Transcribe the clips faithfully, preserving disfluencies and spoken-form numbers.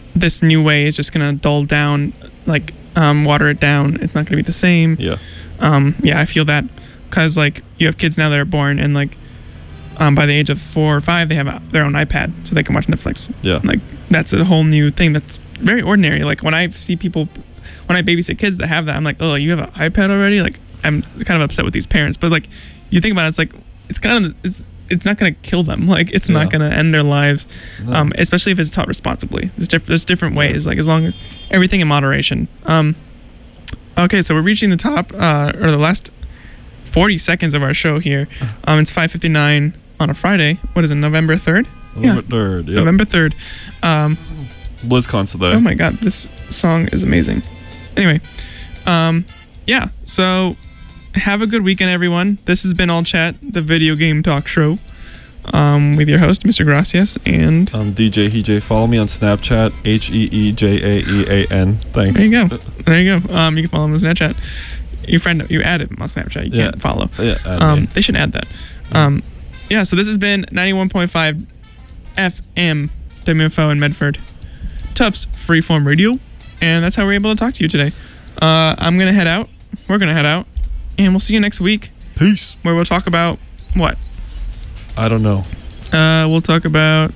this new way is just gonna dull down, like um, water it down. It's not gonna be the same. Yeah. Um, yeah, I feel that because like you have kids now that are born and like um, by the age of four or five they have a, their own iPad so they can watch Netflix. Yeah. Like that's a whole new thing that's very ordinary. Like when I see people, when I babysit kids that have that, I'm like, oh, you have an iPad already? Like I'm kind of upset with these parents. But like you think about it, it's like it's kind of it's it's not gonna kill them. Like it's Yeah. not gonna end their lives, No. um, especially if it's taught responsibly. There's, diff- there's different ways. Like as long as everything in moderation. Um, okay, so we're reaching the top uh, or the last forty seconds of our show here. Um, it's five fifty-nine on a Friday. What is it? November third. November third. Yep. November third. Um, BlizzCon's today. Oh my god, this song is amazing. Anyway, um, yeah, so have a good weekend, everyone. This has been All Chat, the video game talk show, um, with your host, Mister Gracias, and... I'm D J Heejay. Follow me on Snapchat, H E E J A E A N. Thanks. There you go. There you go. Um, you can follow him on Snapchat. You friend, you add him on Snapchat. You Yeah. can't follow. Yeah, add Um, me. they should add that. Um, yeah, so this has been ninety-one point five F M, W F O in Medford. Tufts Freeform Radio, and that's how we're able to talk to you today. Uh, I'm gonna head out. We're gonna head out, and we'll see you next week, Peace. where we'll talk about what? I don't know. Uh, we'll talk about.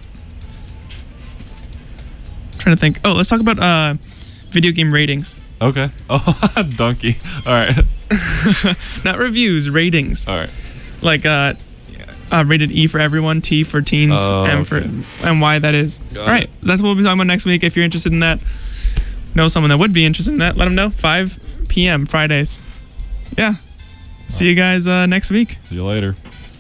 I'm trying to think. Oh, let's talk about uh, video game ratings. Okay. Oh, donkey. All right. Not reviews, ratings. All right. Like uh, uh, rated E for everyone, T for teens, Oh, M for okay. and why that is. Got All right, it. that's what we'll be talking about next week. If you're interested in that, know someone that would be interested in that, let them know. five p.m. Fridays. Yeah. See you guys uh, next week. See you later.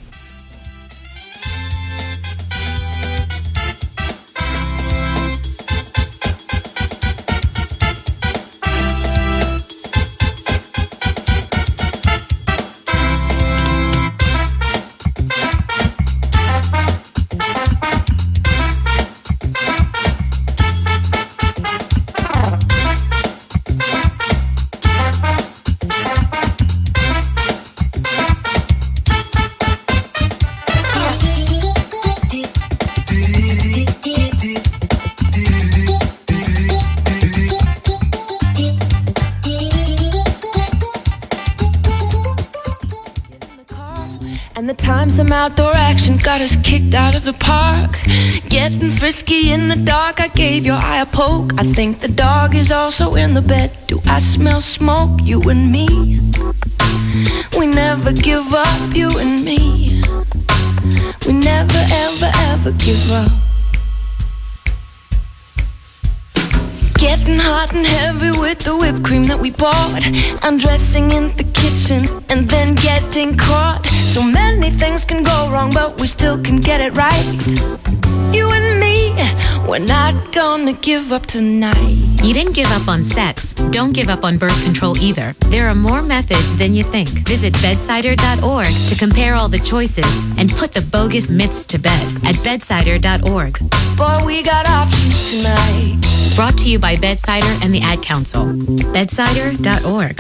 And the time some outdoor action got us kicked out of the park. Getting frisky in the dark, I gave your eye a poke. I think the dog is also in the bed. Do I smell smoke? You and me. We never give up, you and me. We never, ever, ever give up. Getting hot and heavy with the whipped cream that we bought. Undressing in the kitchen and then getting caught. So many things can go wrong, but we still can get it right. You and me, we're not gonna give up tonight. You didn't give up on sex. Don't give up on birth control either. There are more methods than you think. Visit bedsider dot org to compare all the choices and put the bogus myths to bed at bedsider dot org. Boy, we got options tonight. Brought to you by Bedsider and the Ad Council. bedsider dot org.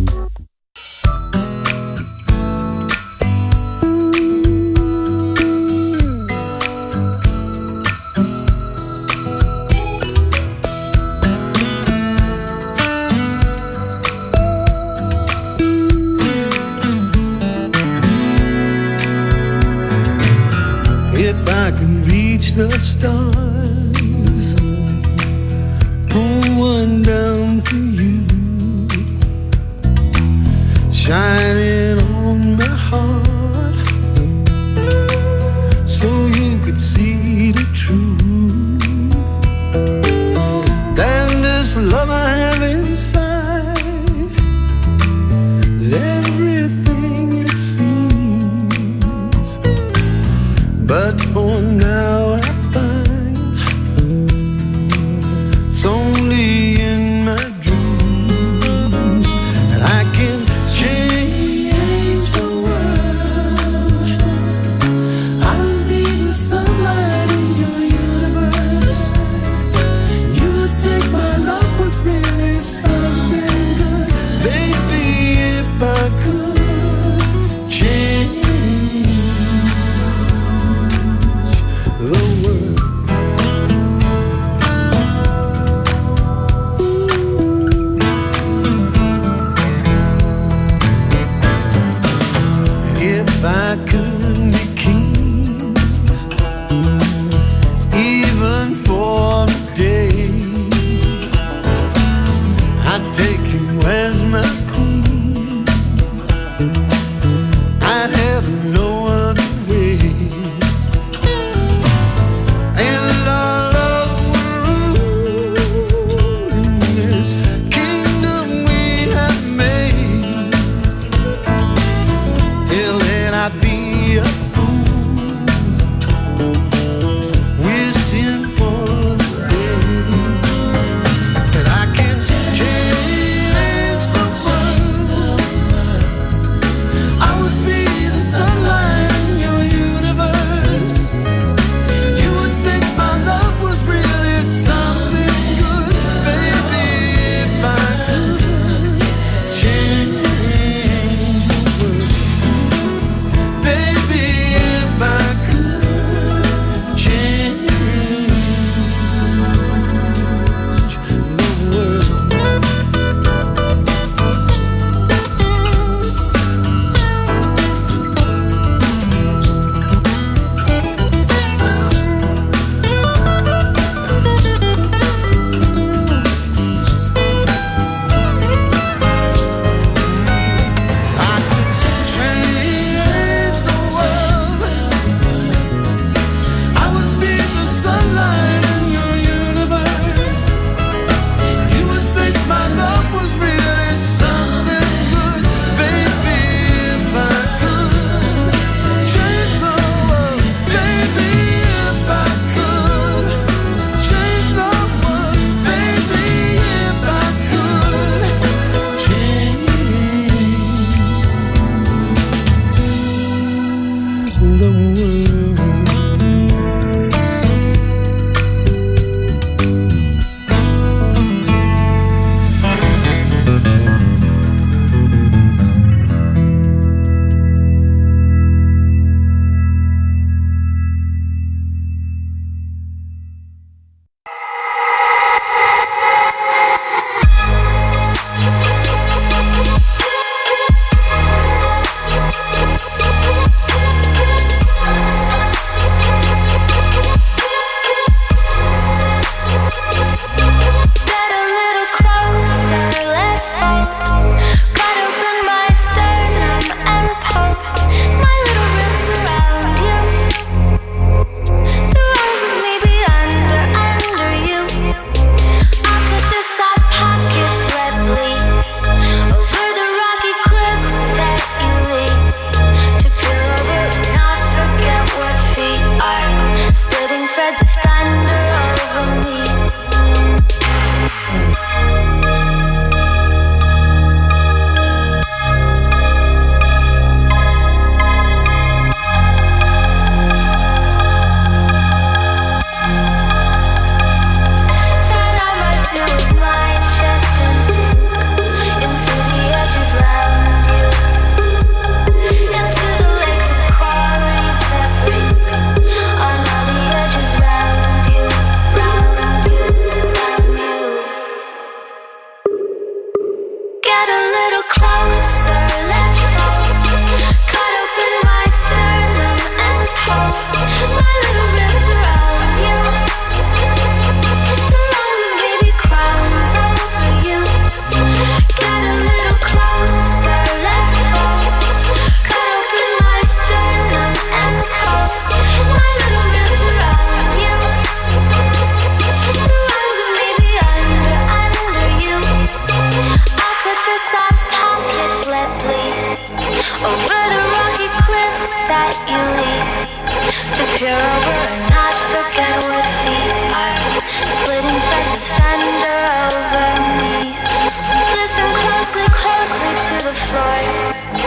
If I can reach the stars, pull one down for you, shining on my heart, so you could see the truth. And this love I have inside is everything it seems. But for now I find it's only in my dreams that I can change.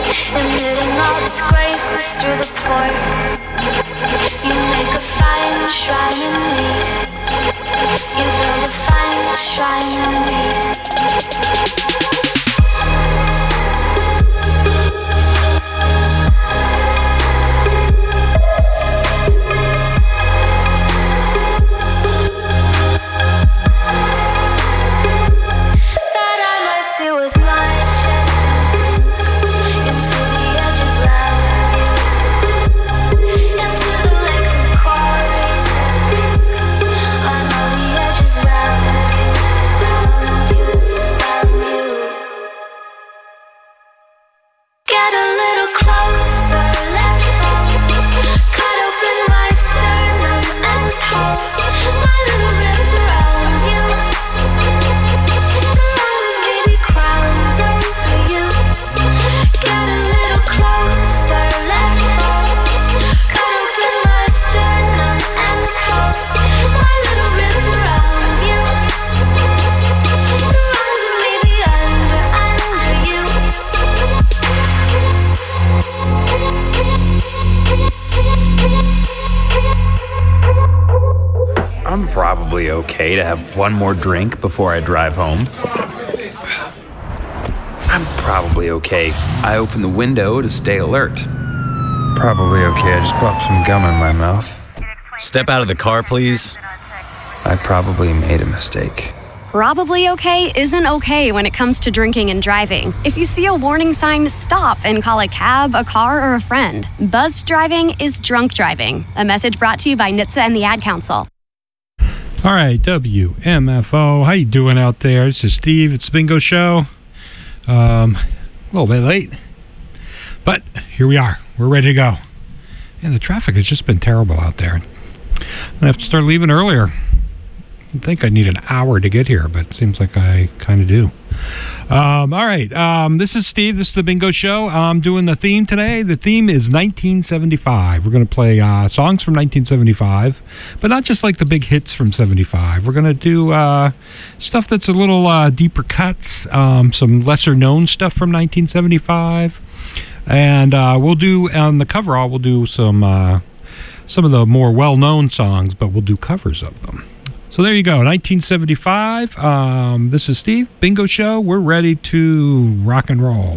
emitting all its graces through the pores. You make a fine shrine in me. You build a fine shrine in me. Okay to have one more drink before I drive home. I'm probably okay. I open the window to stay alert. Probably okay. I just popped some gum in my mouth. Step out of the car, please. I probably made a mistake. Probably okay isn't okay when it comes to drinking and driving. If you see a warning sign, stop and call a cab, a car, or a friend. Buzzed driving is drunk driving. A message brought to you by N H T S A and the Ad Council. All right, W M F O. How you doing out there? This is Steve. It's the Bingo Show. Um, a little bit late, but here we are. We're ready to go. And the traffic has just been terrible out there. I have to start leaving earlier. I think I need an hour to get here, but it seems like I kind of do. Um, all right, um, this is Steve. This is the Bingo Show. I'm doing the theme today. The theme is nineteen seventy-five. We're going to play uh, songs from nineteen seventy-five, but not just like the big hits from seventy-five. We're going to do uh, stuff that's a little uh, deeper cuts, um, some lesser-known stuff from nineteen seventy-five, and uh, we'll do, on the coverall, we'll do some, uh, some of the more well-known songs, but we'll do covers of them. So there you go, nineteen seventy-five. Um, this is Steve, Bingo Show. We're ready to rock and roll.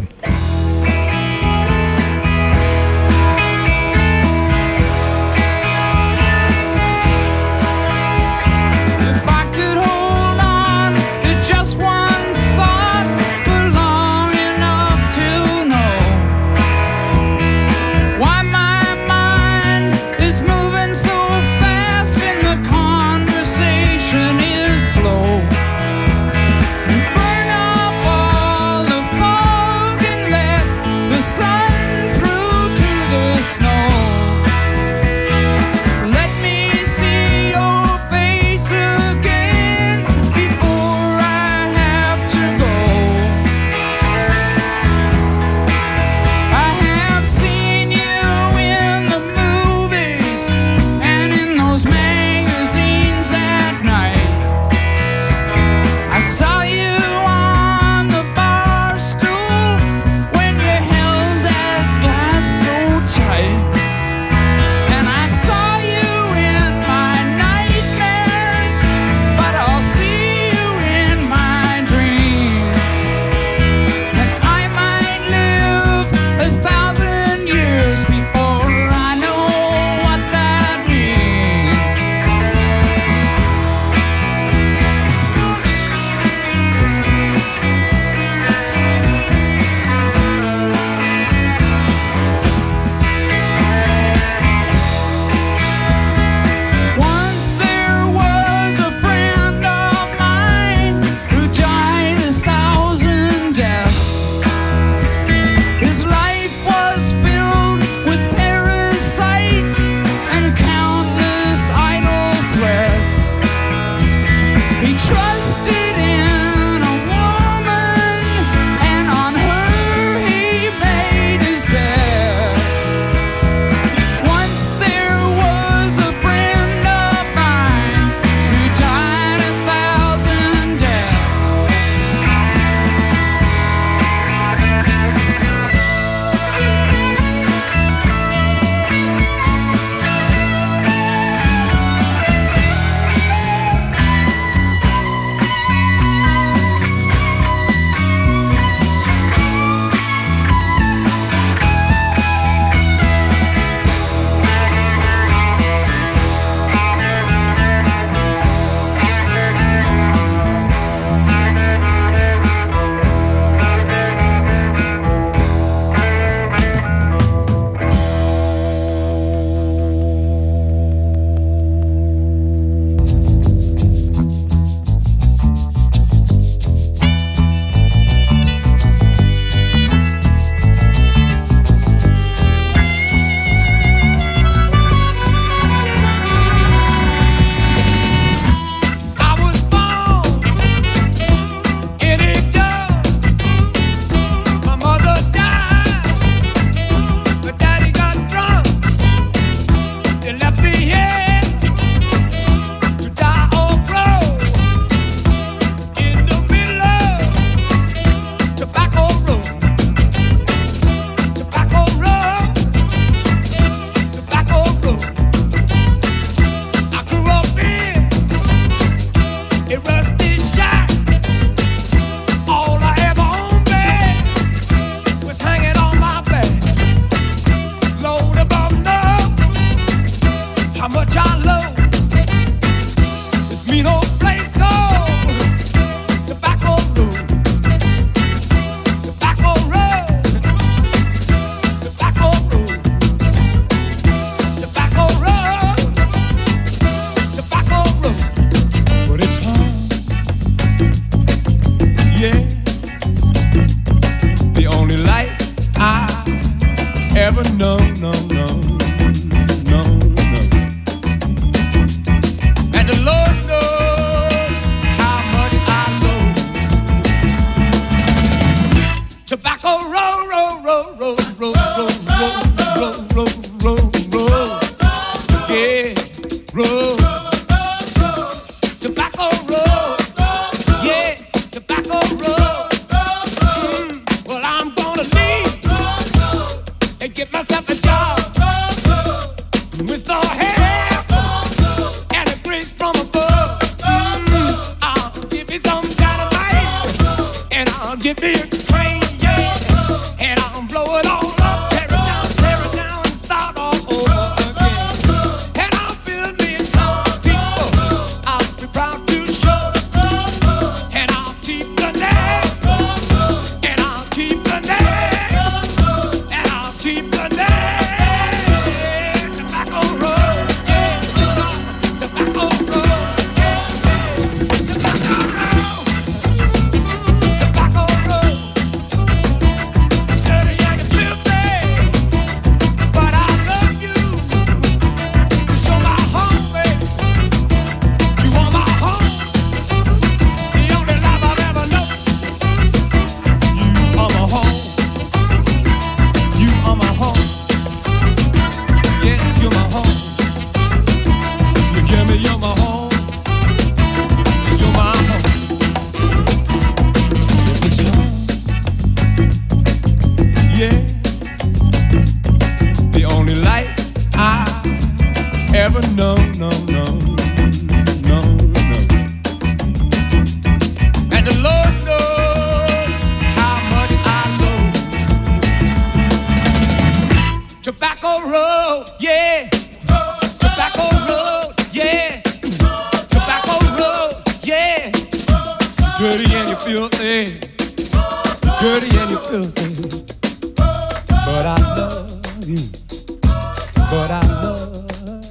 dirty and you're filthy, dirty and you're filthy. But I love you, but I love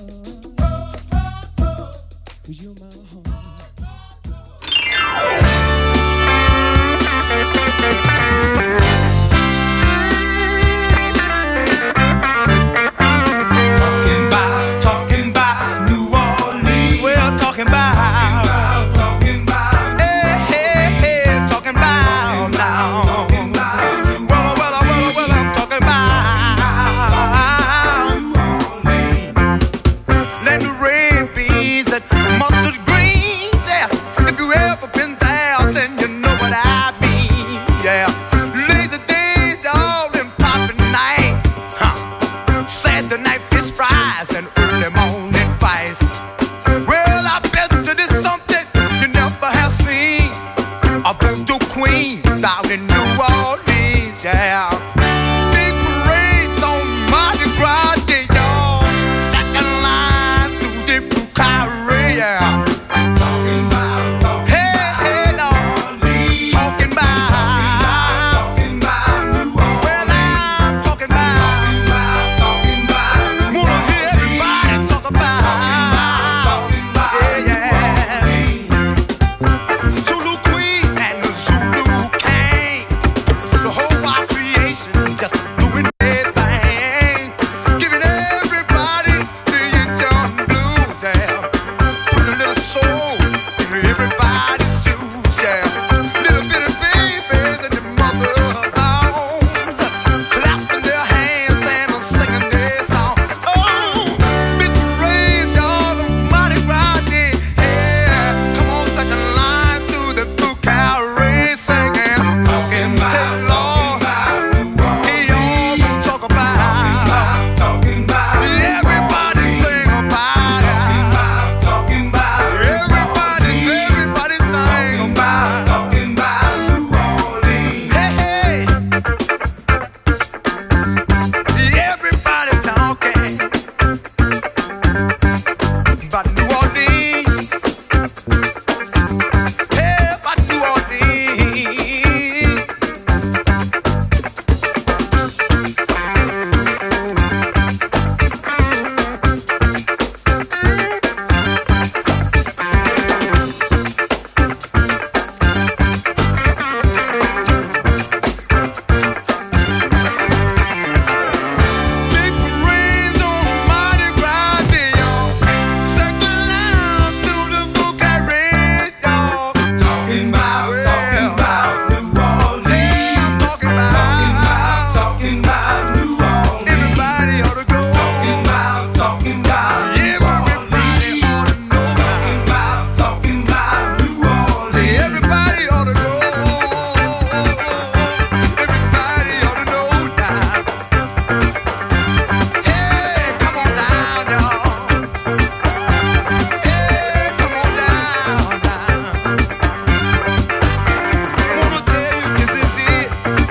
you, you're my home. Talking about, talking about New Orleans. Well, talking about, talking about, hey, hey, hey, talking about now. Talking about, well, well, well, well, I'm talking about New Orleans. Let the rain beans and mustard greens. Yeah, if you ever been there, then you know what I mean. Yeah, lazy days, all them popping nights. Huh. Saturday night fish fries and early morning fights. Well, I bet you this something you never have seen. A voodoo queen down in New Orleans, yeah. Big parades on Mardi Gras Day, y'all. Second line through the blue Carré, yeah. Talking about, talking hey, hey, no. Talking about, talking about New Orleans. Well, I'm talking about, talking about, wanna hear everybody talk about, talking about, yeah, yeah. Zulu Queen and the Zulu King, the whole wide creation just doing their thing, giving everybody the Indian blues, yeah. Put a little soul in everybody's shoes, yeah. Little bitty babies in their mother's arms, clapping their hands and singing their song. Oh, big parades, y'all, on Mardi Gras Day, yeah. Come on, second line through the blue Carré singing. Talking about, Lord, he all talk about, talking about, everybody sing about it. Talking about, everybody, everybody sing about, talking about New Orleans. Hey, hey, everybody talking about New Orleans. Hey, about New Orleans. Big parades on Mardi Gras Day, y'all. Second line through the blue Carré, y'all. Talking about, talking about New Orleans. Yeah, talking about, talking about New Orleans. Everybody ought to go. Talking about, talking about everybody ought to know. Talking about, talking about New Orleans. Everybody ought to go. Everybody ought to know now. Hey, come on down, y'all. Hey, come on down, now. Wanna tell you this is it.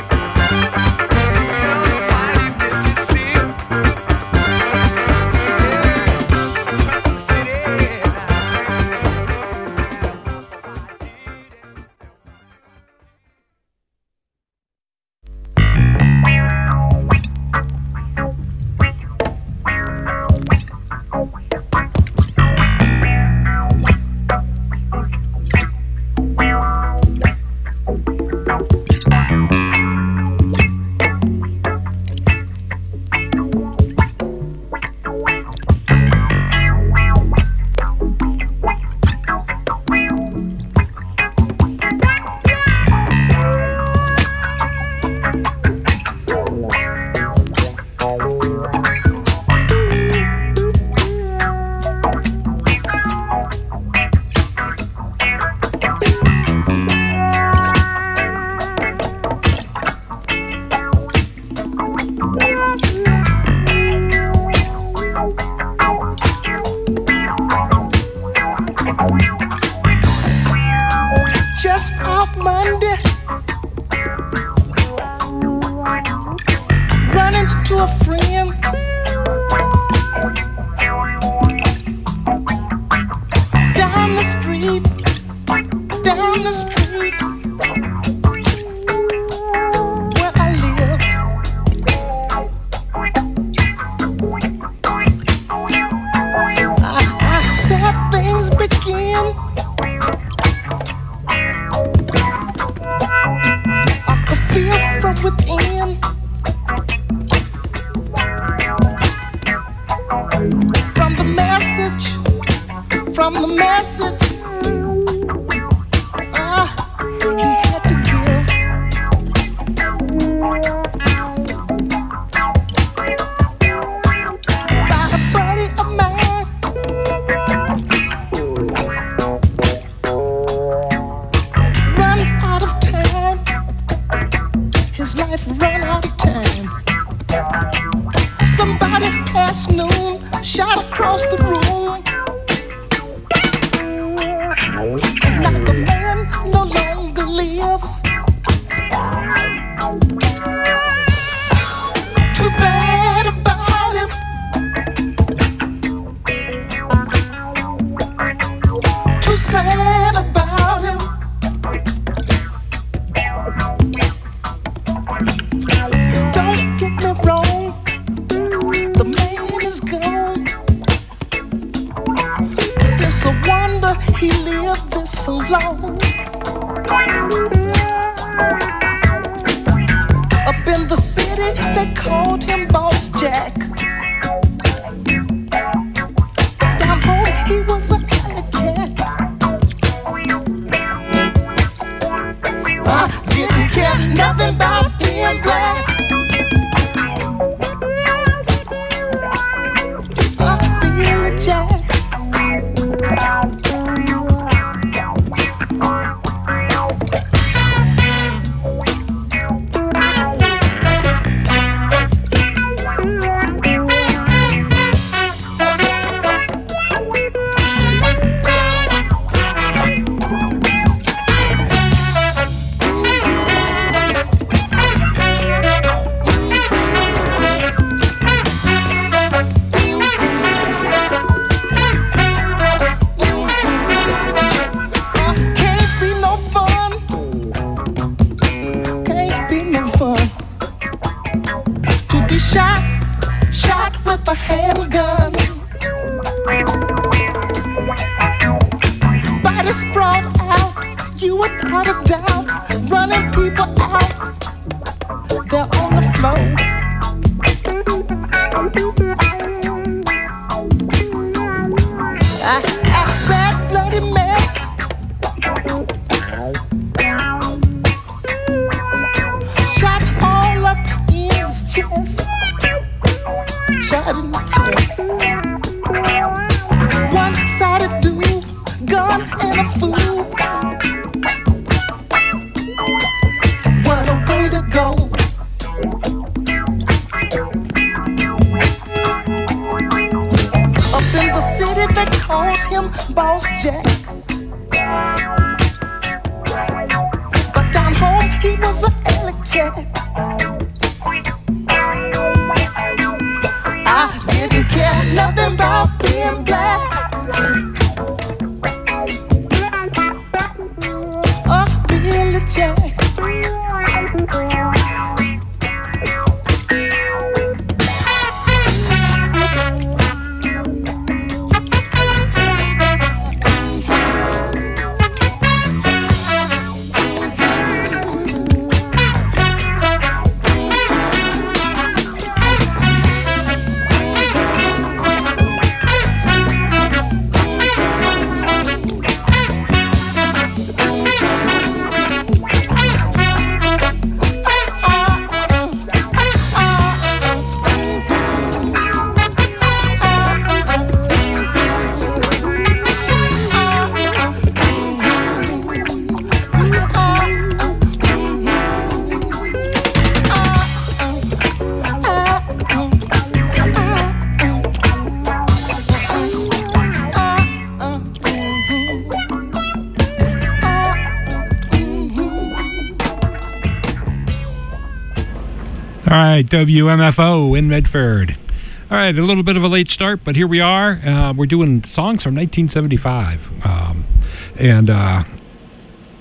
Everybody, this is it. Just off Monday, running to a friend. Down the street, down down the street where I live, I, I said things begin. I could feel from within. From the message, from the message, ah, he had to give. By a buddy of mine, run out of time. His life run out of time. Somebody past noon shot across the room. And now the man no longer lives. Too bad about him. Too sad about him. Don't get me wrong, the man is gone. It's a wonder he lived this so long. Up in the city, they called him Boss Jack. Down home, he was a alley cat. I didn't care nothing about being black. Uh, being a jack. Can't be no fun. Can't be no fun to be shot, shot with a handgun. Body sprawled out, you without a doubt, running people out. They're on the floor. I, I bad bloody mess. Shot all up in his chest. Shot in the chest. One-sided dude, gun and a fool. What a way to go. Up in the city, they called him Boss Jack. But down home, he was an alley cat. I didn't care nothing about being black. Oh, being a jack. All right, W M F O in Medford. All right, a little bit of a late start, but here we are. Uh, we're doing songs from nineteen seventy-five. Um, and uh,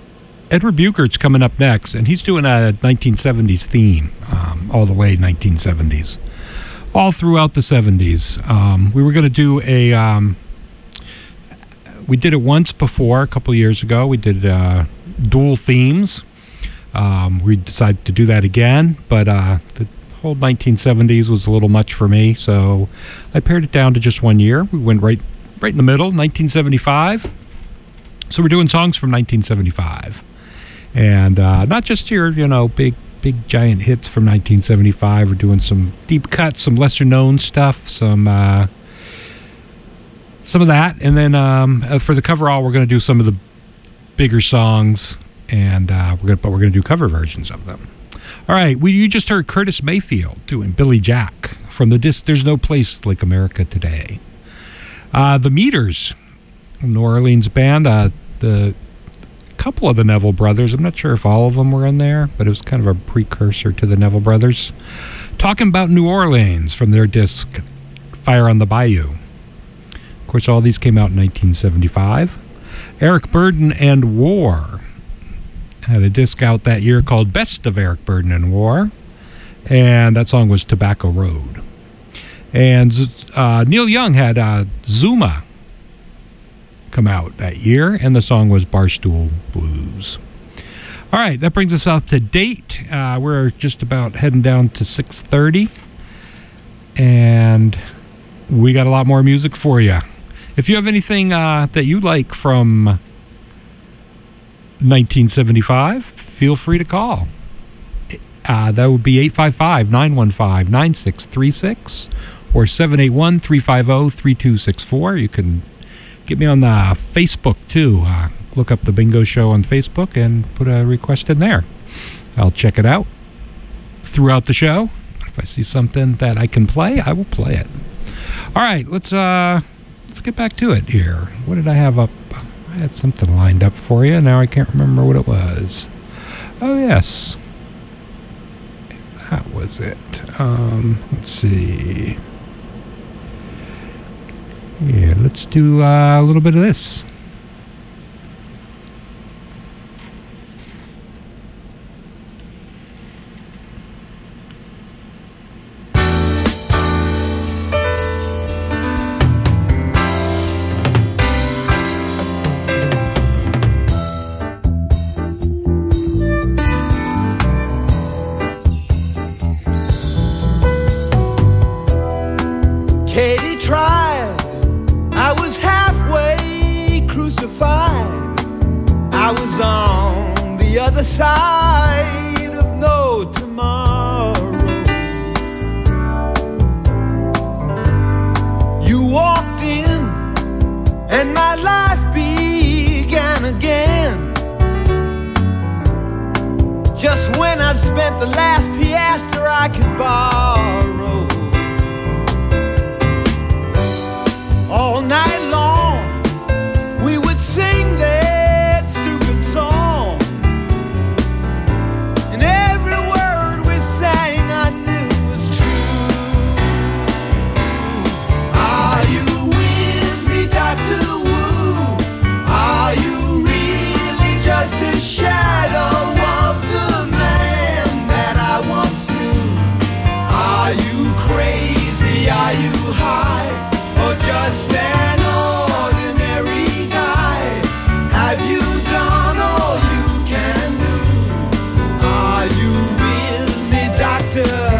Edward Buchert's coming up next, and he's doing a nineteen seventies theme, um, all the way nineteen seventies, all throughout the seventies. Um, we were going to do a, um, we did it once before, a couple of years ago. We did uh, dual themes. Um, we decided to do that again, but uh, the whole nineteen seventies was a little much for me, so I pared it down to just one year. We went right, right in the middle, nineteen seventy-five. So we're doing songs from nineteen seventy-five. And uh, not just your, you know, big, big giant hits from nineteen seventy-five. We're doing some deep cuts, some lesser known stuff, some uh, some of that. And then um, uh, for the coverall, we're going to do some of the bigger songs, and uh, we're gonna, but we're going to do cover versions of them. All right, we, you just heard Curtis Mayfield doing Billy Jack from the disc There's No Place Like America Today. Uh, the Meters, New Orleans band, uh, the couple of the Neville Brothers. I'm not sure if all of them were in there, but it was kind of a precursor to the Neville Brothers. Talking about New Orleans from their disc Fire on the Bayou. Of course, all these came out in nineteen seventy-five. Eric Burdon and War had a disc out that year called Best of Eric Burdon and War, and that song was Tobacco Road. And uh, Neil Young had uh, Zuma come out that year, and the song was Barstool Blues. All right, that brings us up to date. Uh, we're just about heading down to six thirty, and we got a lot more music for you. If you have anything uh, that you like from nineteen seventy-five, feel free to call. Uh, that would be eight five five, nine one five, nine six three six or seven eight one, three five zero, three two six four. You can get me on the Facebook, too. Uh, look up The Bingo Show on Facebook and put a request in there. I'll check it out throughout the show. If I see something that I can play, I will play it. All right, let's uh, let's get back to it here. What did I have up? I had something lined up for you. Now I can't remember what it was. Oh, yes. That was it. Um, let's see. Yeah, let's do uh, a little bit of this. Katie tried, I was halfway crucified. I was on the other side of no tomorrow. You walked in and my life began again. Just when I'd spent the last piastre I could borrow. All night long, we would sing that stupid song, and every word we sang I knew was true. Are you with me, Doctor Wu? Are you really just a shadow of the man that I once knew? Are you crazy? Are you high? Or just an ordinary guy? Have you done all you can do? Are you with me, doctor?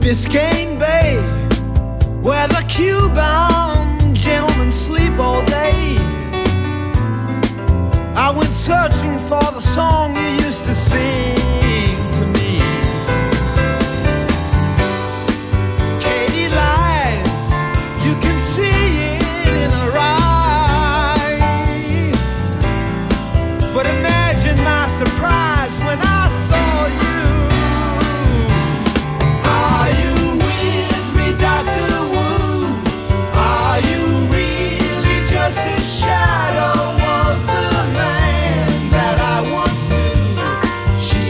Biscayne Bay, where the Cuban gentlemen sleep all day. I went searching for the song you used to sing to me. Katie lies, you can see it in her eyes. But imagine my surprise when I saw you. Are you with me, Doctor Wu? Are you really just a shadow of the man that I once knew? She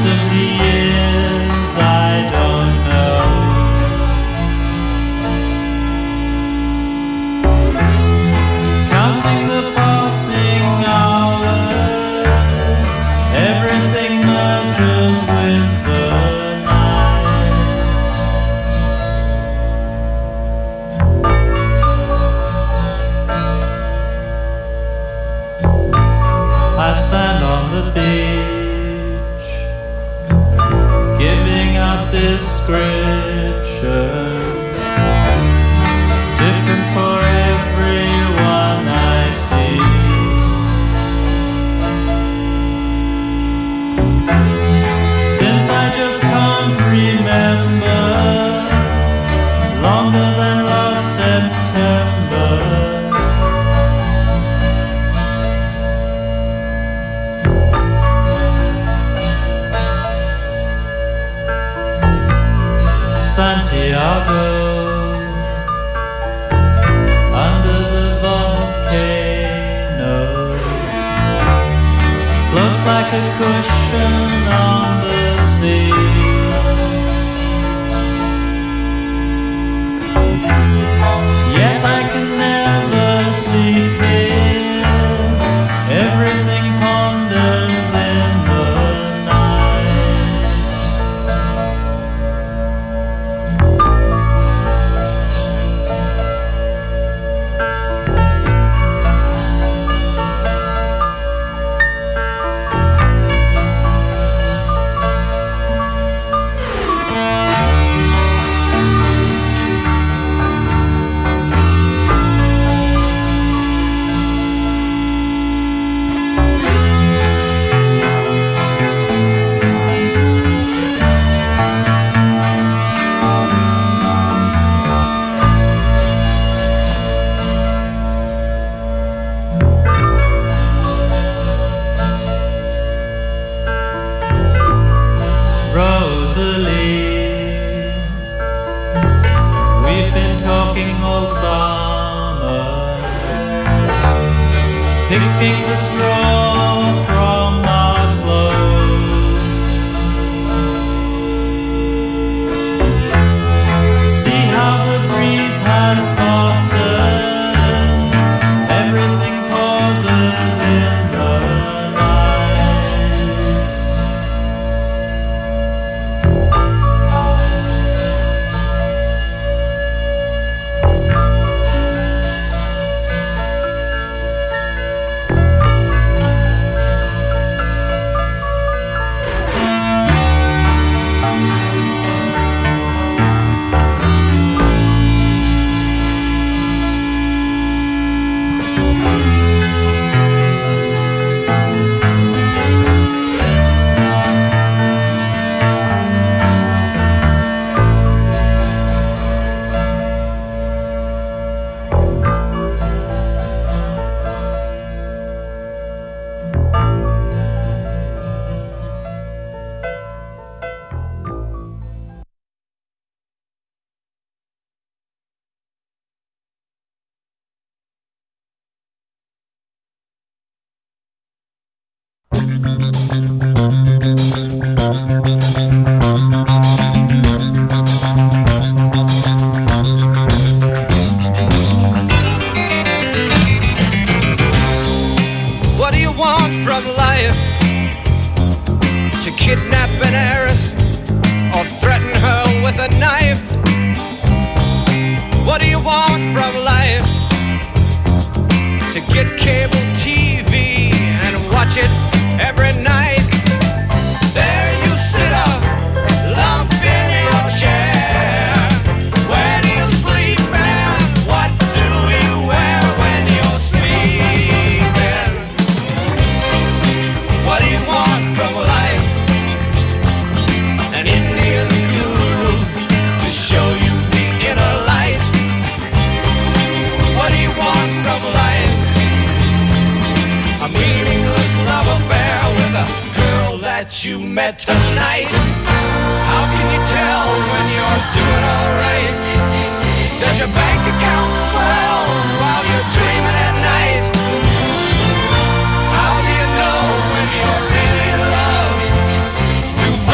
Possibly is, I don't know. Counting the passing hours, everything merges with the night. I stand on the beach, giving out descriptions, different for everyone I see. Since I just can't remember longer than last September, Santiago, under the volcano, floats like a cushion on the sea. Yet I can never sleep here, everything ponders in the picking the straw from our clothes. See how the breeze has softened, everything pauses in the What do you want from life? To kidnap an heiress or threaten her with a knife? What do you want from life? To get cable T V and watch it every night? There you sit up, lump in your chair. Where do you sleep and what do you wear when you're sleeping? What do you want from life? An Indian guru to show you the inner light. What do you want from life? A meaningless love affair with a girl that you met tonight. How can you tell when you're doing alright? Does your bank account swell while you're dreaming at night? How do you know when you're really in love? Do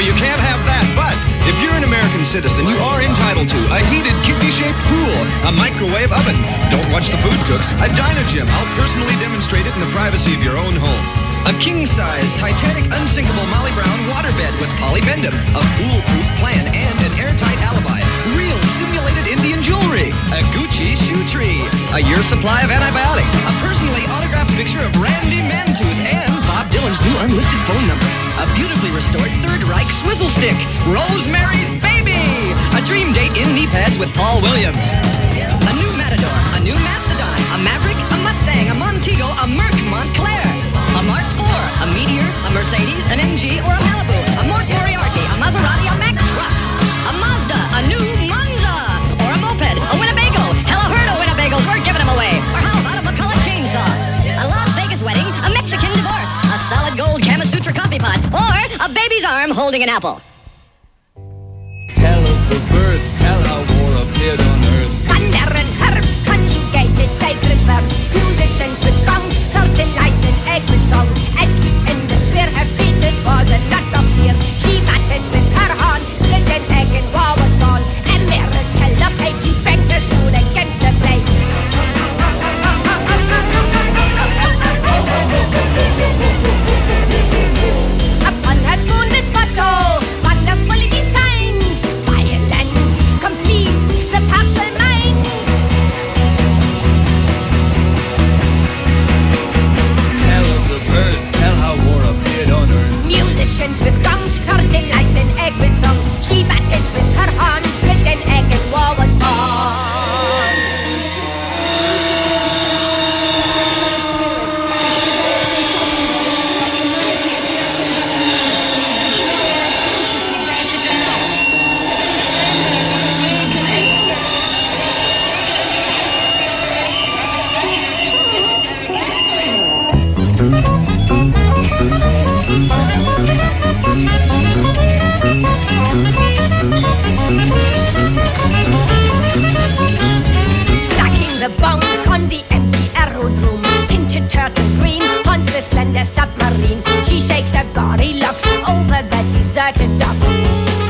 you can't have that, but if you're an American citizen, you are entitled to a heated, kidney-shaped pool, a microwave oven. Don't watch the food cook. A Dynagym. I'll personally demonstrate it in the privacy of your own home. A king-size, Titanic, unsinkable Molly Brown waterbed with polybendum, a foolproof plan, and an airtight alibi. Real simulated Indian jewelry. A Gucci shoe tree. A year's supply of antibiotics. A personally autographed picture of Randy Mantooth and Bob Dylan's new unlisted phone number. A beautifully restored Third Reich swizzle stick. Rosemary's Baby. A dream date in knee pads with Paul Williams. A new Matador. A new Mastodon. A Maverick. A Mustang. A Montego. A Merc Montclair. A Mark four, a Meteor, a Mercedes, an M G, or a Malibu, a Mort Moriarty, a Maserati, a Mack truck, a Mazda, a new Monza, or a moped, a Winnebago. Hell, a herd of Winnebagos, we're giving them away. Or how about a McCullough chainsaw, a Las Vegas wedding, a Mexican divorce, a solid gold Kama Sutra coffee pot, or a baby's arm holding an apple. Tell of the birth, tell how war appeared on earth. Thunder and herbs, conjugated sacred verbs, musicians with gongs, fertilized in egg with stone. Asleep in the sphere, her fetus was a nut of fear. She batted with her horn, split an egg and war was born. A miracle of hate, she banged her spoon against the blade. Upon her spoon this motto, wonderfully designed, violence completes the partial mind. Tell of the birth, tell how war appeared on earth. Musicians with gongs, fertilized an egg with stone. She batted with her horn, split an egg and war was born. Stacking the bones on the empty aerodrome, tinted turtle green, on the slender submarine. She shakes her gory locks over the deserted docks.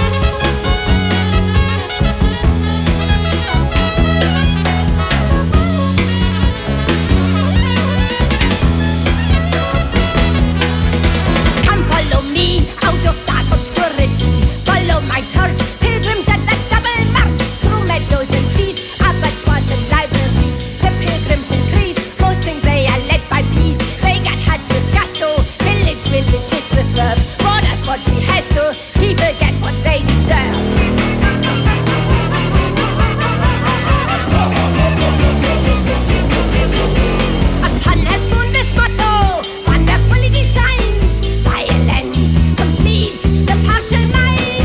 Come follow me out of dark obscurity. Follow my torch, pilgrims at the double march. Through meadows and seas, abattoirs and libraries. The pilgrims increase, boasting they are led by peace. They got huts with gusto, village villages with verve. Borders what she has to, people get what they deserve. Upon her spoon this motto, wonderfully designed, violence completes the partial mind.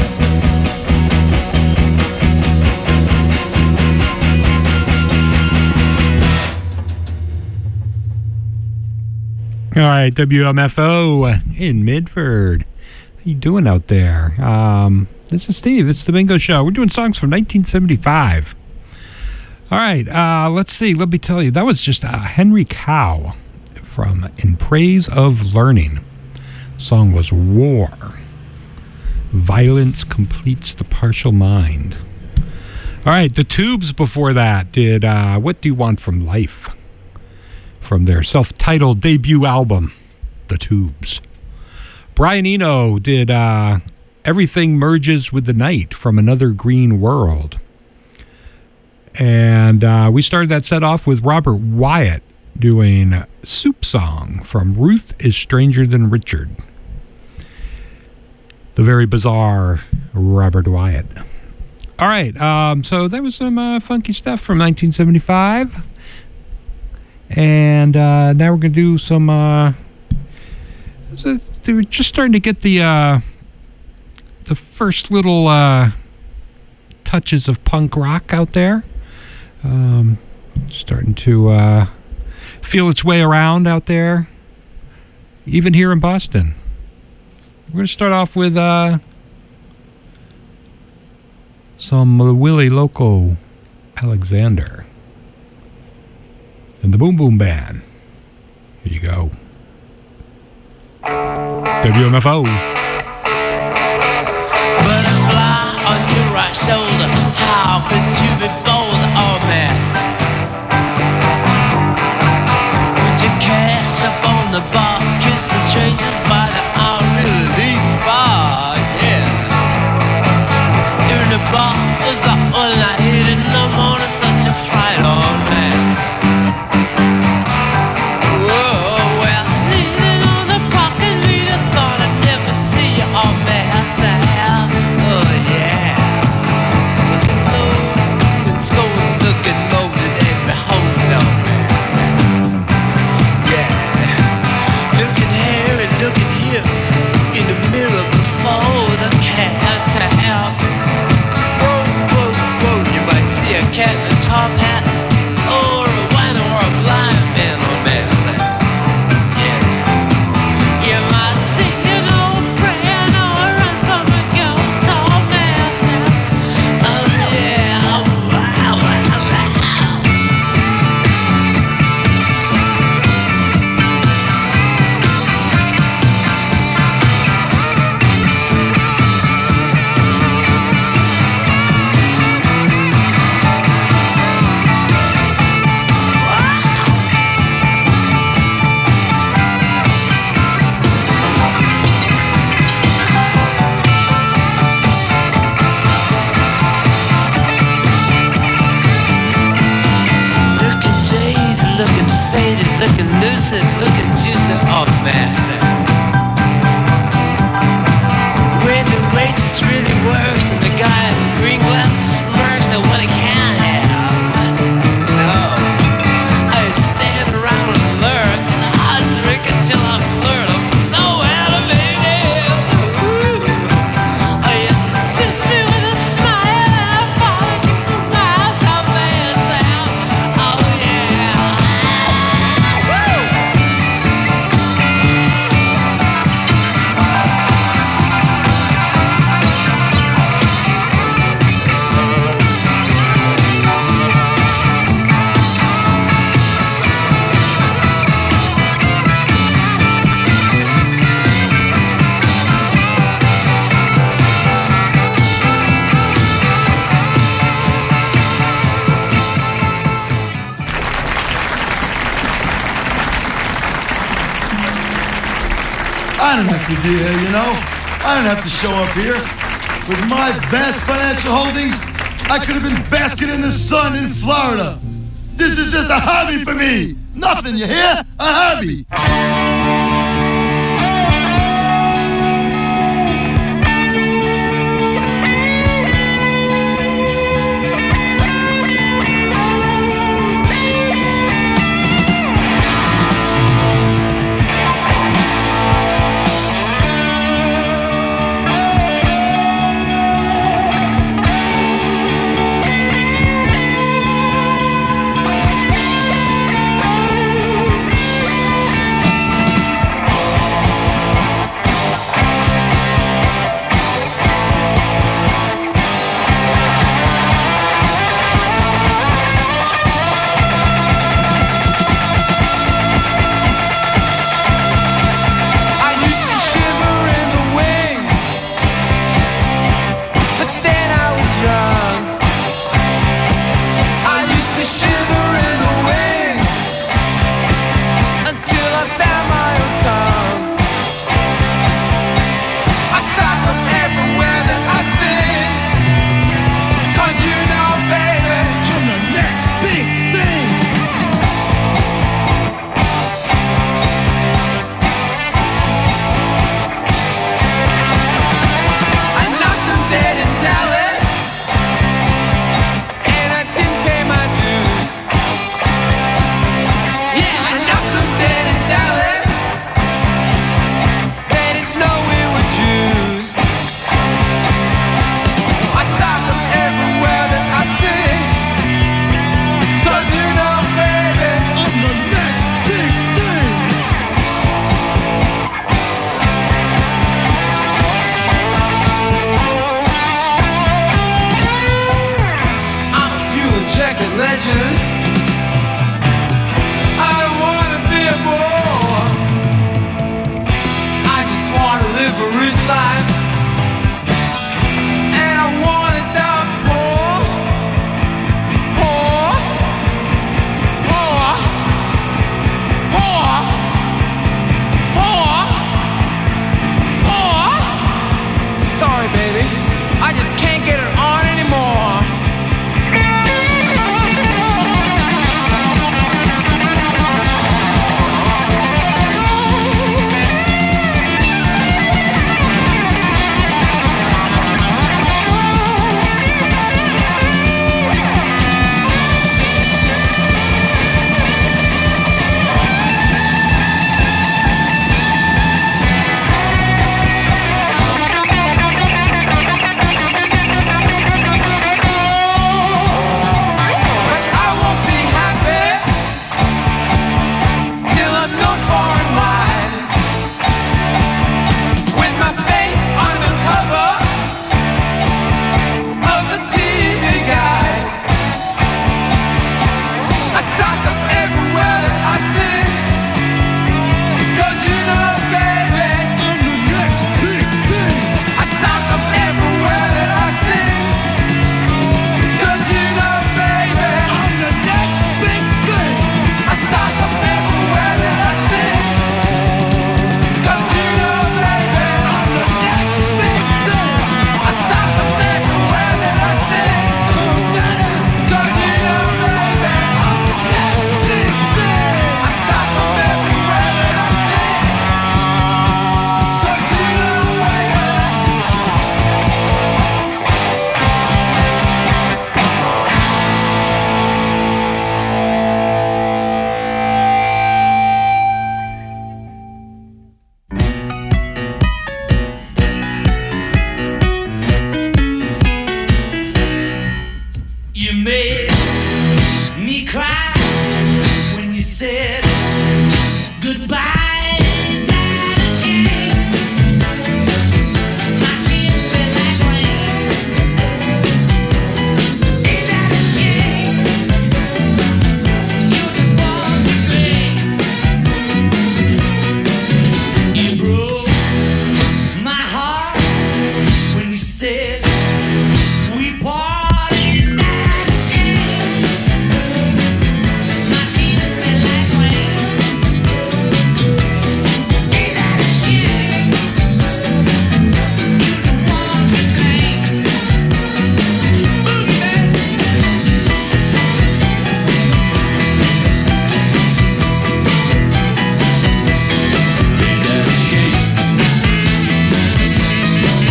All right, W M F O in Midford. How you doing out there? Um, this is Steve. It's the Bingo Show. We're doing songs from nineteen seventy-five. All right, uh, let's see. Let me tell you, that was just uh, Henry Cow from In Praise of Learning. The song was War. Violence completes the partial mind. All right, the Tubes before that did uh, What Do You Want from Life? From their self-titled debut album, The Tubes. Brian Eno did uh, Everything Merges with the Night from Another Green World. And uh, we started that set off with Robert Wyatt doing Soup Song from Ruth is Stranger Than Richard. The very bizarre Robert Wyatt. All right, um, so that was some uh, funky stuff from nineteen seventy-five. And uh, now we're going to do some... Uh, we're just starting to get the uh, the first little uh, touches of punk rock out there. Um, starting to uh, feel its way around out there, even here in Boston. We're going to start off with uh, some Willie Loco Alexander and the Boom Boom Band. Here you go. W M F O. said, look at you, said, oh man, I said, when the waitress really works and the guy in green glasses smirks at what he can't have. No, I stand around and lurk and I drink until I flirt. I'm so animated. Ooh. Oh, you seduce me with a smile and I followed you for miles. I may have said, oh yeah. Woo! I don't have to be here, you know? I don't have to show up here. With my vast financial holdings, I could have been basking in the sun in Florida. This is just a hobby for me. Nothing, you hear? A hobby.